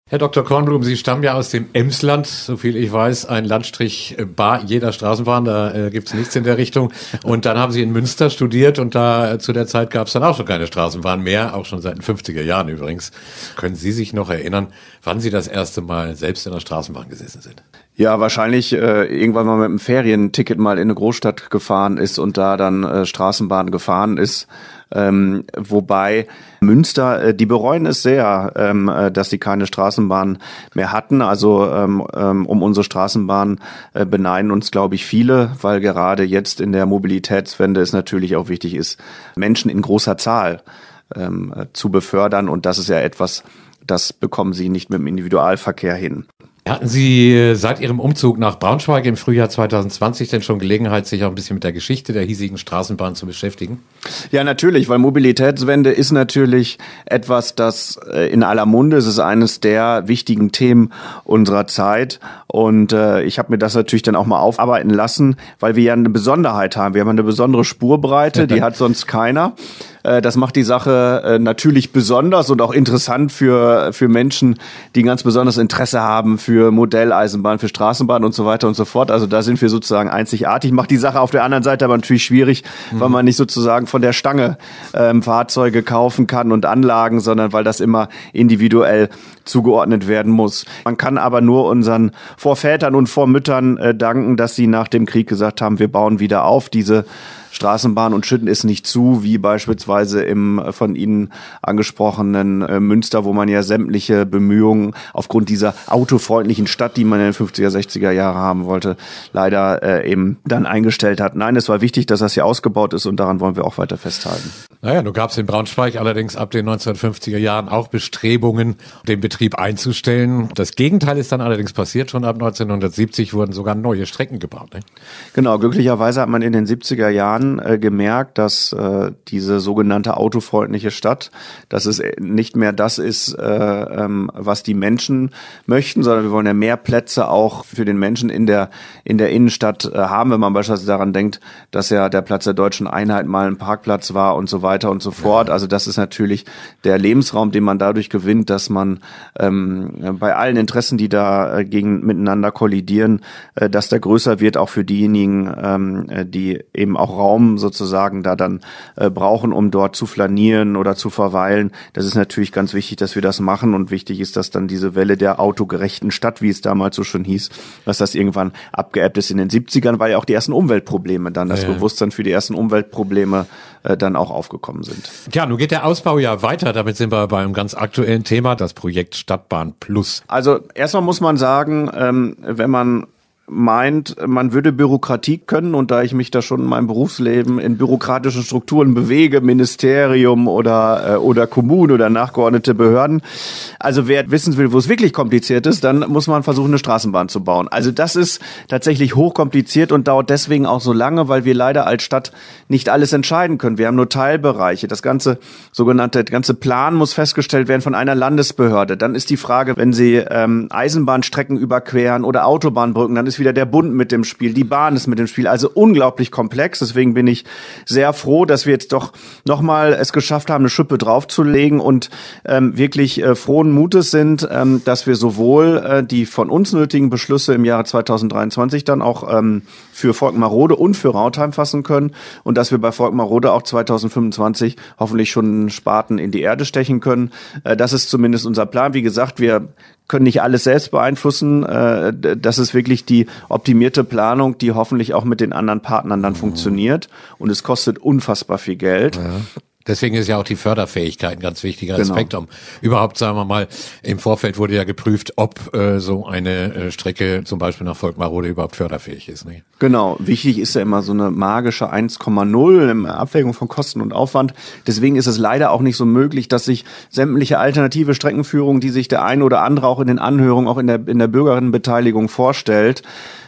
Herr Dr. Kornblum, Sie stammen ja aus dem Emsland, so viel ich weiß, ein Landstrich bar jeder Straßenbahn, da gibt's nichts in der Richtung. Und dann haben Sie in Münster studiert und da zu der Zeit gab's dann auch schon keine Straßenbahn mehr, auch schon seit den 50er Jahren übrigens. Können Sie sich noch erinnern, wann Sie das erste Mal selbst in der Straßenbahn gesessen sind? Ja, wahrscheinlich irgendwann mal mit einem Ferienticket mal in eine Großstadt gefahren ist und da dann Straßenbahn gefahren ist. Wobei Münster, die bereuen es sehr, dass sie keine Straßenbahn mehr hatten. Also um unsere Straßenbahn beneiden uns, glaube ich, viele, weil gerade jetzt in der Mobilitätswende es natürlich auch wichtig ist, Menschen in großer Zahl zu befördern. Und das ist ja etwas, das bekommen sie nicht mit dem Individualverkehr hin. Hatten Sie seit Ihrem Umzug nach Braunschweig im Frühjahr 2020 denn schon Gelegenheit, sich auch ein bisschen mit der Geschichte der hiesigen Straßenbahn zu beschäftigen? Ja, natürlich, weil Mobilitätswende ist natürlich etwas, das in aller Munde ist. Es ist eines der wichtigen Themen unserer Zeit. Und ich habe mir das natürlich dann auch mal aufarbeiten lassen, weil wir ja eine Besonderheit haben. Wir haben eine besondere Spurbreite, die hat sonst keiner. Das macht die Sache natürlich besonders und auch interessant für Menschen, die ganz besonderes Interesse haben für Modelleisenbahn, für Straßenbahn und so weiter und so fort. Also da sind wir sozusagen einzigartig. Macht die Sache auf der anderen Seite aber natürlich schwierig, weil man nicht sozusagen von der Stange Fahrzeuge kaufen kann und Anlagen, sondern weil das immer individuell zugeordnet werden muss. Man kann aber nur unseren Vorvätern und Vormüttern danken, dass sie nach dem Krieg gesagt haben, wir bauen wieder auf diese Straßenbahn und schütten es nicht zu, wie beispielsweise im von Ihnen angesprochenen Münster, wo man ja sämtliche Bemühungen aufgrund dieser autofreundlichen Stadt, die man in den 50er, 60er Jahre haben wollte, leider eben dann eingestellt hat. Nein, es war wichtig, dass das hier ausgebaut ist und daran wollen wir auch weiter festhalten. Naja, nun gab es in Braunschweig allerdings ab den 1950er Jahren auch Bestrebungen, den Betrieb einzustellen. Das Gegenteil ist dann allerdings passiert. Schon ab 1970 wurden sogar neue Strecken gebaut. Ne? Genau, glücklicherweise hat man in den 70er Jahren gemerkt, dass diese sogenannte autofreundliche Stadt, dass es nicht mehr das ist, was die Menschen möchten, sondern wir wollen ja mehr Plätze auch für den Menschen in der Innenstadt haben, wenn man beispielsweise daran denkt, dass ja der Platz der Deutschen Einheit mal ein Parkplatz war und so weiter und so fort. Also das ist natürlich der Lebensraum, den man dadurch gewinnt, dass man bei allen Interessen, die da miteinander kollidieren, dass der größer wird, auch für diejenigen, die eben auch Raum sozusagen da dann brauchen, um dort zu flanieren oder zu verweilen. Das ist natürlich ganz wichtig, dass wir das machen und wichtig ist, dass dann diese Welle der autogerechten Stadt, wie es damals so schon hieß, dass das irgendwann abgeebbt ist in den 70ern, weil ja auch die ersten Umweltprobleme dann, das Bewusstsein für die ersten Umweltprobleme dann auch aufgekommen sind. Ja, nun geht der Ausbau ja weiter. Damit sind wir bei einem ganz aktuellen Thema, das Projekt Stadtbahn Plus. Also erstmal muss man sagen, wenn man meint, man würde Bürokratie können und da ich mich da schon in meinem Berufsleben in bürokratischen Strukturen bewege, Ministerium oder Kommune oder nachgeordnete Behörden, also wer wissen will, wo es wirklich kompliziert ist, dann muss man versuchen, eine Straßenbahn zu bauen. Also das ist tatsächlich hochkompliziert und dauert deswegen auch so lange, weil wir leider als Stadt nicht alles entscheiden können. Wir haben nur Teilbereiche. Das ganze Plan muss festgestellt werden von einer Landesbehörde. Dann ist die Frage, wenn Sie Eisenbahnstrecken überqueren oder Autobahnbrücken, dann ist wieder der Bund mit dem Spiel, die Bahn ist mit dem Spiel, also unglaublich komplex. Deswegen bin ich sehr froh, dass wir jetzt doch nochmal es geschafft haben, eine Schippe draufzulegen und wirklich frohen Mutes sind, dass wir sowohl die von uns nötigen Beschlüsse im Jahre 2023 dann auch für Volkmarode und für Rautheim fassen können und dass wir bei Volkmarode auch 2025 hoffentlich schon einen Spaten in die Erde stechen können. Das ist zumindest unser Plan. Wie gesagt, wir können nicht alles selbst beeinflussen. Das ist wirklich die optimierte Planung, die hoffentlich auch mit den anderen Partnern dann funktioniert. Und es kostet unfassbar viel Geld. Ja. Deswegen ist ja auch die Förderfähigkeit ein ganz wichtiger Aspekt. Genau. Überhaupt, sagen wir mal, im Vorfeld wurde ja geprüft, ob so eine Strecke zum Beispiel nach Volkmarode überhaupt förderfähig ist. Ne? Genau. Wichtig ist ja immer so eine magische 1,0 in Abwägung von Kosten und Aufwand. Deswegen ist es leider auch nicht so möglich, dass sich sämtliche alternative Streckenführungen, die sich der eine oder andere auch in den Anhörungen, auch in der Bürgerinnenbeteiligung vorstellt,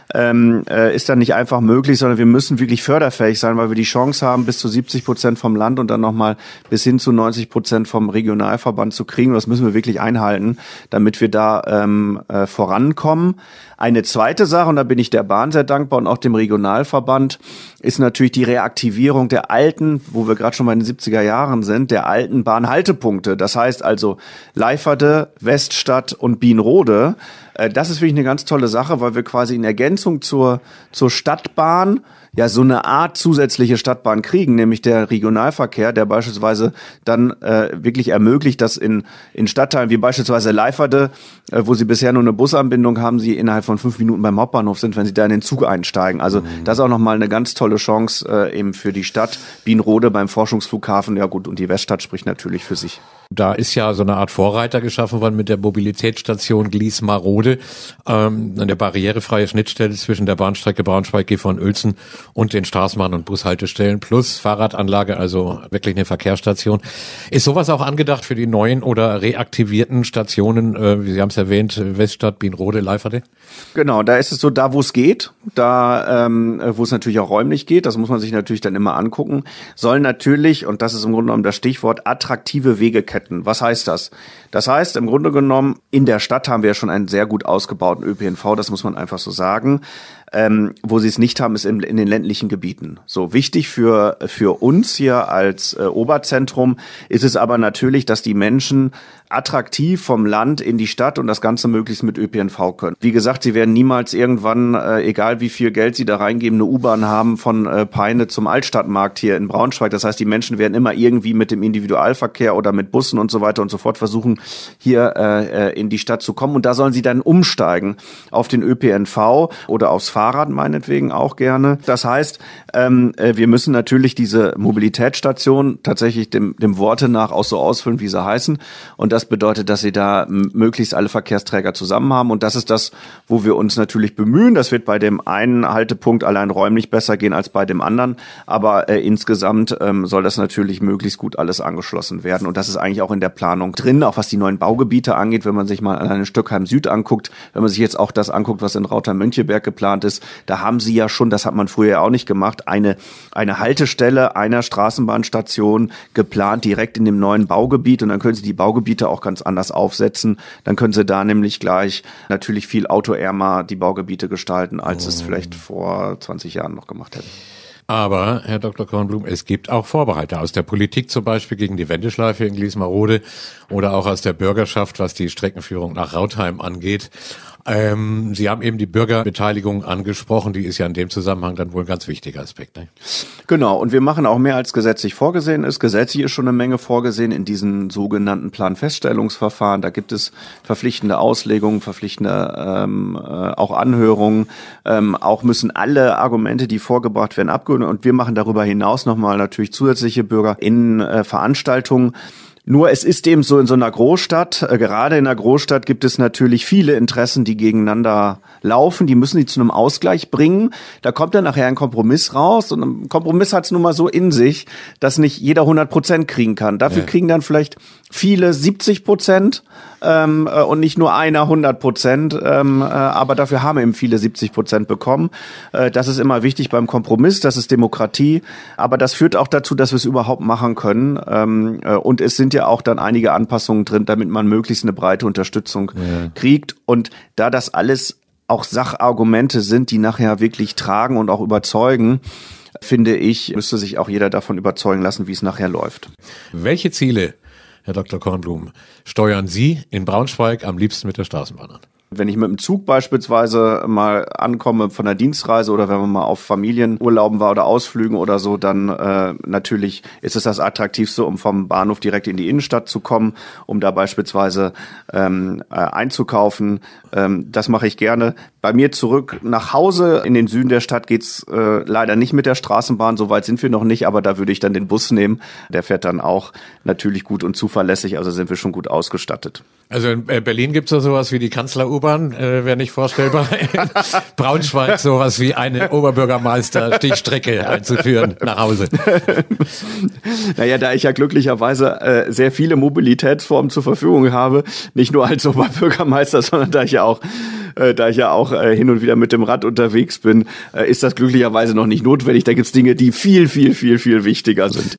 ist dann nicht einfach möglich, sondern wir müssen wirklich förderfähig sein, weil wir die Chance haben, bis zu 70% vom Land und dann nochmal mal bis hin zu 90% vom Regionalverband zu kriegen. Und das müssen wir wirklich einhalten, damit wir da vorankommen. Eine zweite Sache, und da bin ich der Bahn sehr dankbar und auch dem Regionalverband, ist natürlich die Reaktivierung der alten, wo wir gerade schon bei den 70er Jahren sind, der alten Bahnhaltepunkte. Das heißt also Leiferde, Weststadt und Bienrode. Das ist wirklich eine ganz tolle Sache, weil wir quasi in Ergänzung zur Stadtbahn ja so eine Art zusätzliche Stadtbahn kriegen, nämlich der Regionalverkehr, der beispielsweise dann wirklich ermöglicht, dass in Stadtteilen wie beispielsweise Leiferde, wo sie bisher nur eine Busanbindung haben, sie innerhalb von 5 Minuten beim Hauptbahnhof sind, wenn sie da in den Zug einsteigen. Also das ist auch nochmal eine ganz tolle Chance eben für die Stadt. Bienrode beim Forschungsflughafen, ja gut, und die Weststadt spricht natürlich für sich. Da ist ja so eine Art Vorreiter geschaffen worden mit der Mobilitätsstation Gliesmarode, eine barrierefreie Schnittstelle zwischen der Bahnstrecke Braunschweig-Gifhorn-Uelzen und den Straßenbahn- und Bushaltestellen plus Fahrradanlage, also wirklich eine Verkehrsstation. Ist sowas auch angedacht für die neuen oder reaktivierten Stationen, wie Sie haben es erwähnt, Weststadt, Bienrode, Leiferde? Genau, da ist es so, da wo es geht, da wo es natürlich auch räumlich geht, das muss man sich natürlich dann immer angucken, sollen natürlich, und das ist im Grunde genommen das Stichwort, attraktive Wegeketten. Was heißt das? Das heißt, im Grunde genommen, in der Stadt haben wir ja schon einen sehr gut ausgebauten ÖPNV, das muss man einfach so sagen. Wo sie es nicht haben, ist in den ländlichen Gebieten. So wichtig für uns hier als Oberzentrum ist es aber natürlich, dass die Menschen attraktiv vom Land in die Stadt und das Ganze möglichst mit ÖPNV können. Wie gesagt, sie werden niemals irgendwann, egal wie viel Geld sie da reingeben, eine U-Bahn haben von Peine zum Altstadtmarkt hier in Braunschweig. Das heißt, die Menschen werden immer irgendwie mit dem Individualverkehr oder mit Bussen und so weiter und so fort versuchen, hier in die Stadt zu kommen. Und da sollen sie dann umsteigen auf den ÖPNV oder aufs Fahrrad meinetwegen auch gerne. Das heißt, wir müssen natürlich diese Mobilitätsstation tatsächlich dem Worte nach auch so ausfüllen, wie sie heißen. Und das bedeutet, dass sie da möglichst alle Verkehrsträger zusammen haben. Und das ist das, wo wir uns natürlich bemühen. Das wird bei dem einen Haltepunkt allein räumlich besser gehen als bei dem anderen. Aber insgesamt soll das natürlich möglichst gut alles angeschlossen werden. Und das ist eigentlich auch in der Planung drin, auch was die neuen Baugebiete angeht. Wenn man sich mal allein Stöckheim Süd anguckt, wenn man sich jetzt auch das anguckt, was in Rauter-Mönckeberg geplant ist, da haben sie ja schon, das hat man früher auch nicht gemacht, eine Haltestelle einer Straßenbahnstation geplant direkt in dem neuen Baugebiet. Und dann können sie die Baugebiete auch ganz anders aufsetzen. Dann können sie da nämlich gleich natürlich viel autoärmer die Baugebiete gestalten, als es vielleicht vor 20 Jahren noch gemacht hätten. Aber, Herr Dr. Kornblum, es gibt auch Vorbehalte aus der Politik, zum Beispiel gegen die Wendeschleife in Gliesmarode oder auch aus der Bürgerschaft, was die Streckenführung nach Rautheim angeht. Sie haben eben die Bürgerbeteiligung angesprochen, die ist ja in dem Zusammenhang dann wohl ein ganz wichtiger Aspekt, ne? Genau, und wir machen auch mehr als gesetzlich vorgesehen ist. Gesetzlich ist schon eine Menge vorgesehen in diesen sogenannten Planfeststellungsverfahren. Da gibt es verpflichtende Auslegungen, verpflichtende auch Anhörungen. Auch müssen alle Argumente, die vorgebracht werden, abgehört. Und wir machen darüber hinaus nochmal natürlich zusätzliche Bürgerinnenveranstaltungen. Nur es ist eben so in so einer Großstadt, gerade in einer Großstadt gibt es natürlich viele Interessen, die gegeneinander laufen, die müssen die zu einem Ausgleich bringen. Da kommt dann nachher ein Kompromiss raus und ein Kompromiss hat es nun mal so in sich, dass nicht jeder 100% kriegen kann. Dafür kriegen dann vielleicht viele 70% und nicht nur einer 100%, aber dafür haben eben viele 70% bekommen. Das ist immer wichtig beim Kompromiss, das ist Demokratie, aber das führt auch dazu, dass wir es überhaupt machen können und es sind ja auch dann einige Anpassungen drin, damit man möglichst eine breite Unterstützung kriegt und da das alles auch Sachargumente sind, die nachher wirklich tragen und auch überzeugen, finde ich, müsste sich auch jeder davon überzeugen lassen, wie es nachher läuft. Welche Ziele, Herr Dr. Kornblum, steuern Sie in Braunschweig am liebsten mit der Straßenbahn an? Wenn ich mit dem Zug beispielsweise mal ankomme von der Dienstreise oder wenn man mal auf Familienurlauben war oder Ausflügen oder so, dann natürlich ist es das Attraktivste, um vom Bahnhof direkt in die Innenstadt zu kommen, um da beispielsweise einzukaufen. Das mache ich gerne. Bei mir zurück nach Hause in den Süden der Stadt geht's leider nicht mit der Straßenbahn, so weit sind wir noch nicht, aber da würde ich dann den Bus nehmen. Der fährt dann auch natürlich gut und zuverlässig, also sind wir schon gut ausgestattet. Also in Berlin gibt's ja sowas wie die Kanzler-U-Bahn, wäre nicht vorstellbar. In Braunschweig sowas wie eine Oberbürgermeister-Stichstrecke einzuführen nach Hause. Naja, da ich ja glücklicherweise sehr viele Mobilitätsformen zur Verfügung habe, nicht nur als Oberbürgermeister, sondern da ich ja auch hin und wieder mit dem Rad unterwegs bin, ist das glücklicherweise noch nicht notwendig. Da gibt's Dinge, die viel, viel, viel, viel wichtiger sind.